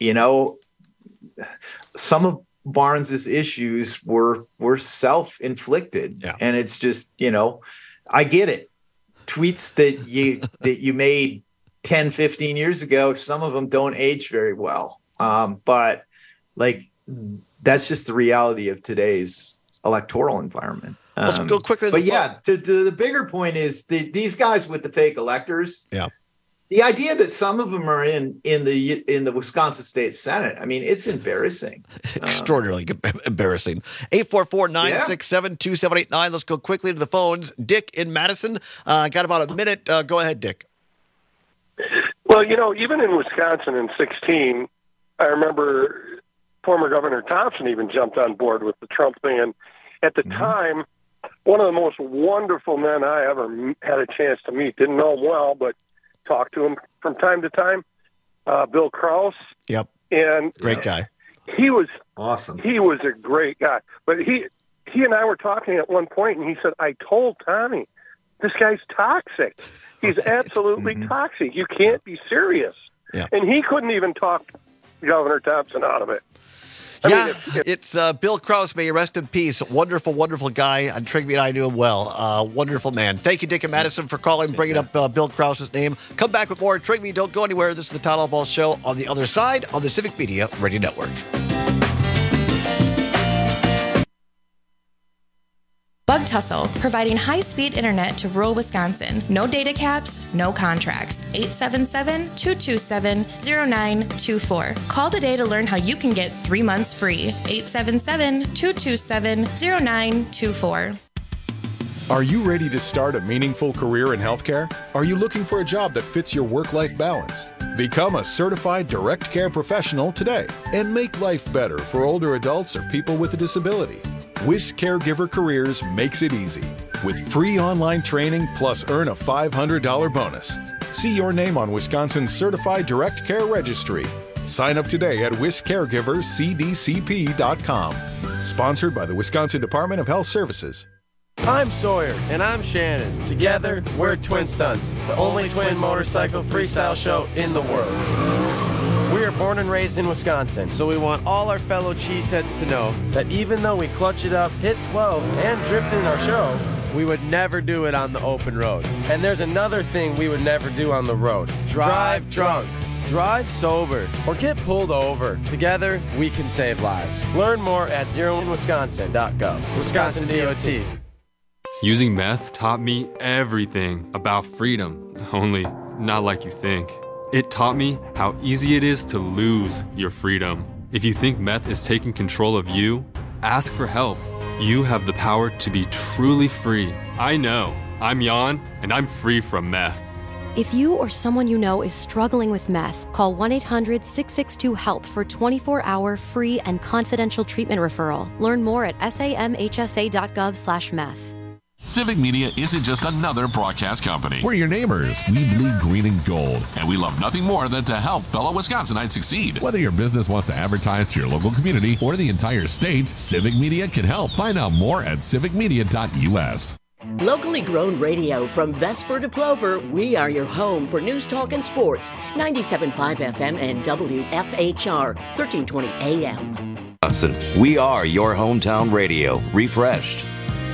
some of Barnes's issues were self-inflicted, and it's just, I get it. Tweets that you made 10, 15 years ago, some of them don't age very well. But that's just the reality of today's electoral environment. Let's go quickly. But the bigger point is these guys with the fake electors. Yeah. The idea that some of them are in the Wisconsin State Senate, I mean, it's embarrassing. Extraordinarily embarrassing. 844-967-2789. Let's go quickly to the phones. Dick in Madison. Got about a minute. Go ahead, Dick. Well, even in Wisconsin in 2016, I remember former Governor Thompson even jumped on board with the Trump thing. And at the time, one of the most wonderful men I ever had a chance to meet, didn't know him well, but talked to him from time to time, Bill Krause. Yep. And great guy. He was awesome. He was a great guy. But he and I were talking at one point, and he said, I told Tommy, this guy's toxic. He's absolutely toxic. You can't be serious. Yeah. And he couldn't even talk Governor Thompson out of it. It's Bill Krause. May you rest in peace. Wonderful, wonderful guy. And Trygve and I knew him well. Wonderful man. Thank you, Dick and Madison, for calling, bringing up Bill Krause's name. Come back with more. Trygve, don't go anywhere. This is the Todd Albaugh Show on the other side on the Civic Media Radio Network. Bug Tussle, providing high-speed internet to rural Wisconsin. No data caps, no contracts. 877-227-0924. Call today to learn how you can get 3 months free. 877-227-0924. Are you ready to start a meaningful career in healthcare? Are you looking for a job that fits your work-life balance? Become a certified direct care professional today and make life better for older adults or people with a disability. WIS Caregiver Careers makes it easy. With free online training plus earn a $500 bonus. See your name on Wisconsin's Certified Direct Care Registry. Sign up today at wiscaregivercdcp.com. Sponsored by the Wisconsin Department of Health Services. I'm Sawyer, and I'm Shannon. Together, we're Twin Stunts, the only twin motorcycle freestyle show in the world. We are born and raised in Wisconsin, so we want all our fellow cheeseheads to know that even though we clutch it up, hit 12, and drift in our show, we would never do it on the open road. And there's another thing we would never do on the road. Drive drunk. drive sober, or get pulled over. Together, we can save lives. Learn more at zeroinwisconsin.gov. Wisconsin DOT. Using meth taught me everything about freedom, only not like you think. It taught me how easy it is to lose your freedom. If you think meth is taking control of you, ask for help. You have the power to be truly free. I know. I'm Jan, and I'm free from meth. If you or someone you know is struggling with meth, call 1-800-662-HELP for 24-hour free and confidential treatment referral. Learn more at samhsa.gov/meth. Civic Media isn't just another broadcast company. We're your neighbors. We bleed green and gold, and we love nothing more than to help fellow Wisconsinites succeed. Whether your business wants to advertise to your local community or the entire state, Civic Media can help. Find out more at civicmedia.us. Locally grown radio from Vesper to Plover, we are your home for news, talk, and sports. 97.5 FM and WFHR, 1320 AM. We are your hometown radio, refreshed.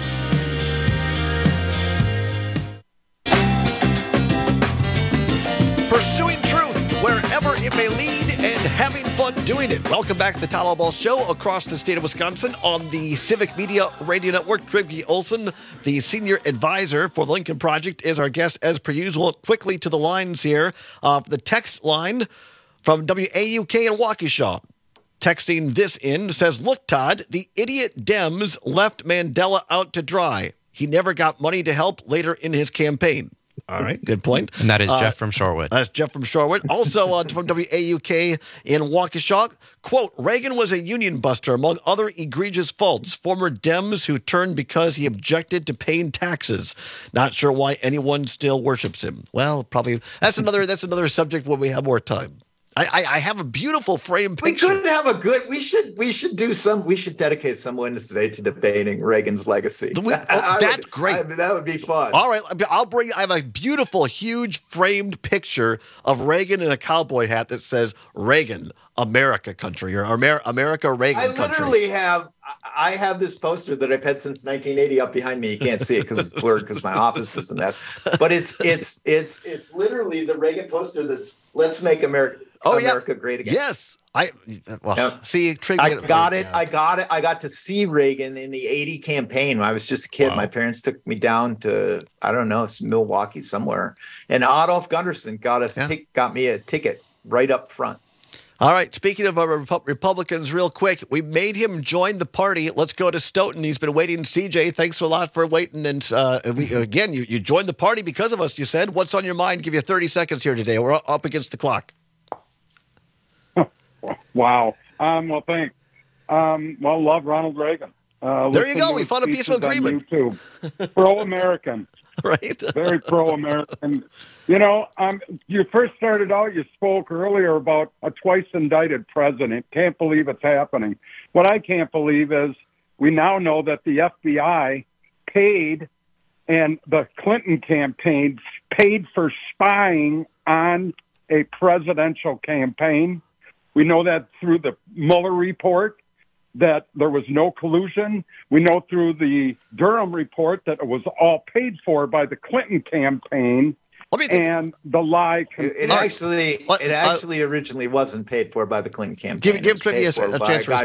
Pursuing truth wherever it may lead and having fun doing it. Welcome back to the Tyler Ball Show across the state of Wisconsin on the Civic Media Radio Network. Trygve Olsen, the senior advisor for the Lincoln Project, is our guest as per usual. Quickly to the lines here. The text line from WAUK in Waukesha. Texting this in says, "Look, Todd, the idiot Dems left Mandela out to dry. He never got money to help later in his campaign." All right, good point. And that is Jeff from Shorewood. That's Jeff from Shorewood. Also from WAUK in Waukesha, quote, "Reagan was a union buster, among other egregious faults. Former Dems who turned because he objected to paying taxes. Not sure why anyone still worships him." Well, probably that's another subject when we have more time. I have a beautiful frame picture. We could have a good. We should dedicate some Wednesday to debating Reagan's legacy. That's great. I mean, that would be fun. All right, I have a beautiful, huge framed picture of Reagan in a cowboy hat that says "Reagan, America Country" or "America Reagan Country." I literally have. I have this poster that I've had since 1980 up behind me. You can't see it because it's blurred because my office is a mess. But it's literally the Reagan poster that's "Let's make America great again." Yes. See, I got it. I got to see Reagan in the 80 campaign when I was just a kid. Wow. My parents took me down to, I don't know, Milwaukee somewhere. And Adolf Gunderson got me a ticket right up front. All right. Speaking of Republicans, real quick, we made him join the party. Let's go to Stoughton. He's been waiting. CJ, thanks a lot for waiting. And you joined the party because of us, you said. What's on your mind? Give you 30 seconds here today. We're up against the clock. Wow. Well, thanks. Love Ronald Reagan. There you go. We found a peaceful agreement. Pro-American. Right. Very pro-American. You first started out, you spoke earlier about a twice indicted president. Can't believe it's happening. What I can't believe is we now know that the FBI paid and the Clinton campaign paid for spying on a presidential campaign. We know that through the Mueller report that there was no collusion. We know through the Durham report that it was all paid for by the Clinton campaign. And the lie. It actually originally wasn't paid for by the Clinton campaign. Give Trivia a chance to respond.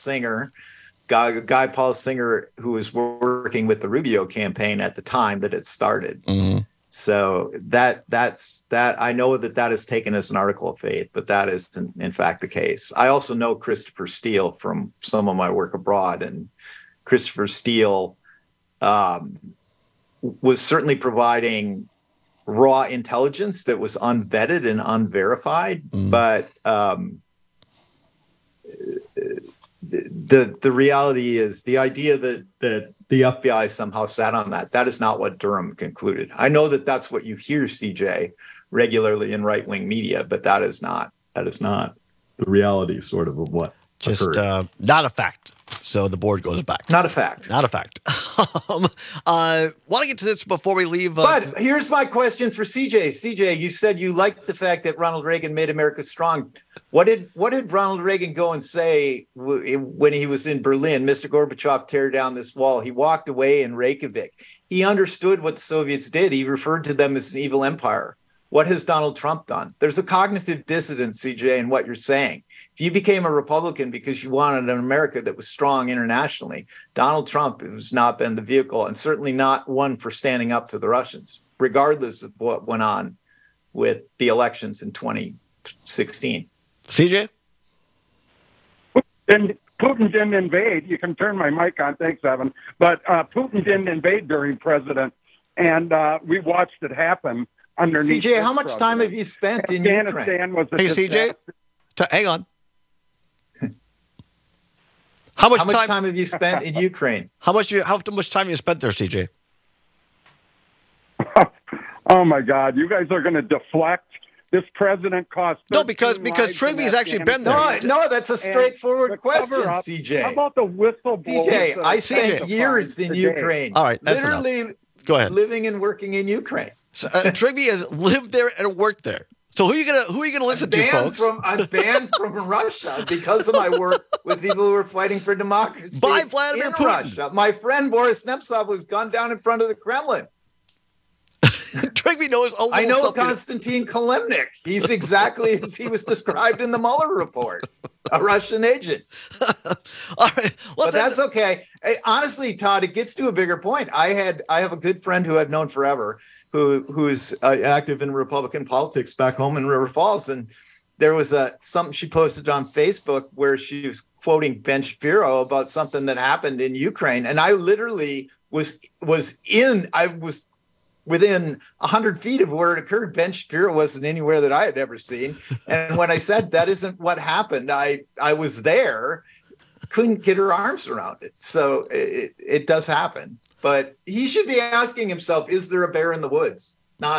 Guy Paul Singer, who was working with the Rubio campaign at the time that it started. Mm-hmm. So that's I know that has taken as an article of faith, but that is in fact the case. I also know Christopher Steele from some of my work abroad, and Christopher Steele was certainly providing raw intelligence that was unvetted and unverified. But the reality is the idea that the FBI somehow sat on that is not what Durham concluded. I know that that's what you hear, CJ, regularly in right-wing media, but that is not the reality sort of what occurred. Not a fact. So the board goes back. Not a fact. Want to get to this before we leave. But here's my question for CJ. CJ, you said you liked the fact that Ronald Reagan made America strong. What did Ronald Reagan go and say when he was in Berlin? Mr. Gorbachev, tear down this wall. He walked away in Reykjavik. He understood what the Soviets did. He referred to them as an evil empire. What has Donald Trump done? There's a cognitive dissonance, CJ, in what you're saying. If you became a Republican because you wanted an America that was strong internationally, Donald Trump has not been the vehicle, and certainly not one for standing up to the Russians, regardless of what went on with the elections in 2016. CJ? Putin didn't invade. You can turn my mic on. Thanks, Evan. But Putin didn't invade during president, and we watched it happen underneath. CJ, how much time have you spent in Ukraine? Was a hey, CJ, hang on. How much time have you spent in Ukraine? How much time you spent there, CJ? Oh my God! You guys are going to deflect. This president cost because Trigvy's actually been there. No, that's a straightforward question, CJ. How about the whistleblower? CJ, I spent years in Ukraine. All right, that's literally enough. Go ahead. Living and working in Ukraine. So, Trigvy has lived there and worked there. So who are you gonna listen to, folks? I'm banned from Russia because of my work with people who are fighting for democracy by Vladimir Putin. Russia. My friend Boris Nemtsov was gunned down in front of the Kremlin. Trigvy knows a little I know something. Konstantin Kalemnik. He's exactly as he was described in the Mueller report, a Russian agent. All right, but that's okay. Hey, honestly, Todd, it gets to a bigger point. I have a good friend who I've known forever who's active in Republican politics back home in River Falls, and there was something she posted on Facebook where she was quoting Ben Shapiro about something that happened in Ukraine, and I literally was within 100 feet of where it occurred. Ben Shapiro wasn't anywhere that I had ever seen. And when I said that isn't what happened, I was there, couldn't get her arms around it. So it does happen. But he should be asking himself, is there a bear in the woods?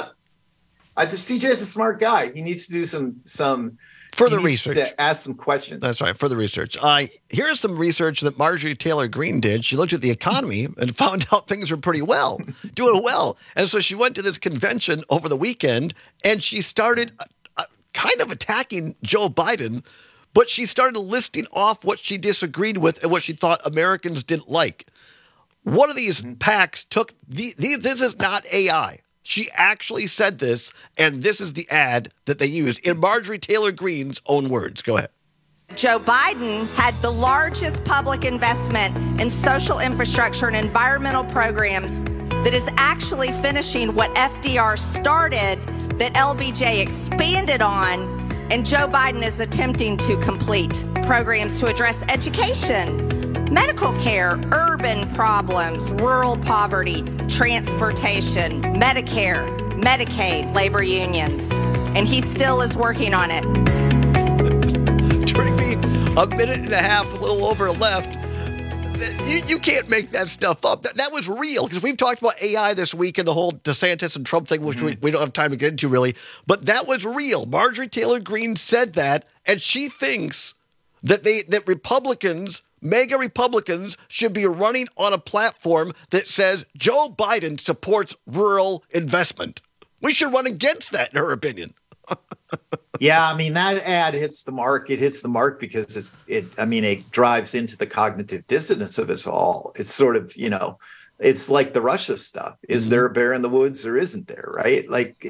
CJ is a smart guy. He needs to do some further research. To ask some questions. That's right, further research. Here's some research that Marjorie Taylor Greene did. She looked at the economy and found out things were pretty well, doing well. And so she went to this convention over the weekend, and she started kind of attacking Joe Biden, but she started listing off what she disagreed with and what she thought Americans didn't like. One of these PACs took this is not AI. She actually said this, and this is the ad that they used in Marjorie Taylor Greene's own words. Go ahead. Joe Biden had the largest public investment in social infrastructure and environmental programs that is actually finishing what FDR started, that LBJ expanded on, and Joe Biden is attempting to complete. Programs to address education, medical care, urban problems, rural poverty, transportation, Medicare, Medicaid, labor unions. And he still is working on it. Trigby, a minute and a half, a little over left. You can't make that stuff up. That was real, because we've talked about AI this week and the whole DeSantis and Trump thing, which we don't have time to get into really. But that was real. Marjorie Taylor Greene said that, and she thinks that Republicans, mega Republicans, should be running on a platform that says Joe Biden supports rural investment. We should run against that, in her opinion. Yeah, I mean, that ad hits the mark. It hits the mark because it drives into the cognitive dissonance of it all. It's sort of, it's like the Russia stuff. Is there a bear in the woods or isn't there, right? Like,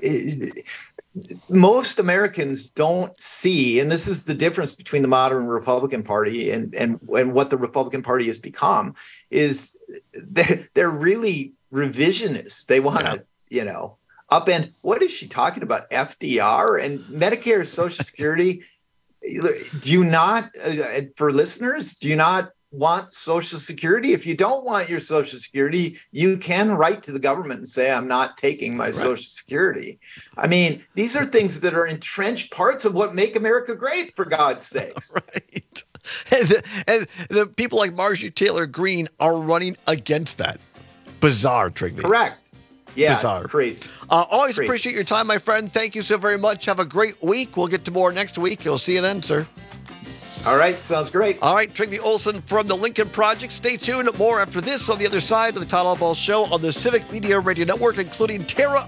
most Americans don't see, and this is the difference between the modern Republican Party and what the Republican Party has become, is they're really revisionists. They want to, upend. What is she talking about? FDR and Medicare, Social Security. Do you not, for listeners, do you not want Social Security? If you don't want your Social Security, you can write to the government and say, I'm not taking my Social Security. I mean, these are things that are entrenched parts of what make America great, for God's sakes. Right. And the people like Marjorie Taylor Greene are running against that. Bizarre, Trigby. Correct. Yeah, bizarre. Crazy. Always appreciate your time, my friend. Thank you so very much. Have a great week. We'll get to more next week. We'll see you then, sir. All right, sounds great. All right, Trigby Olson from the Lincoln Project. Stay tuned. More after this on the other side of the Todd Albaugh Show on the Civic Media Radio Network, including Tara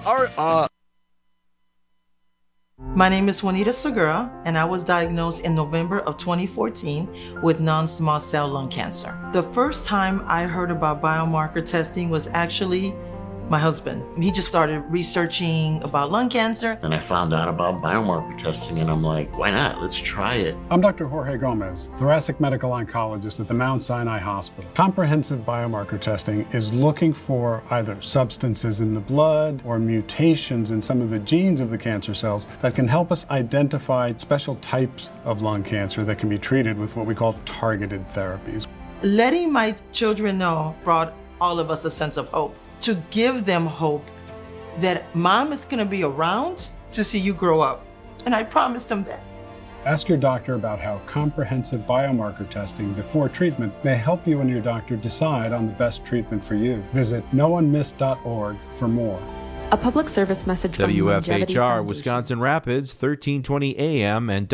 My name is Juanita Segura, and I was diagnosed in November of 2014 with non-small cell lung cancer. The first time I heard about biomarker testing was actually My husband, he just started researching about lung cancer. And I found out about biomarker testing, and I'm like, why not? Let's try it. I'm Dr. Jorge Gomez, thoracic medical oncologist at the Mount Sinai Hospital. Comprehensive biomarker testing is looking for either substances in the blood or mutations in some of the genes of the cancer cells that can help us identify special types of lung cancer that can be treated with what we call targeted therapies. Letting my children know brought all of us a sense of hope. To give them hope that mom is going to be around to see you grow up. And I promised them that. Ask your doctor about how comprehensive biomarker testing before treatment may help you and your doctor decide on the best treatment for you. Visit noonemiss.org for more. A public service message from WFHR Wisconsin Rapids, 1320 AM and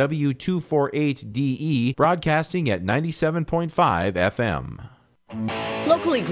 W248DE, broadcasting at 97.5 FM. Locally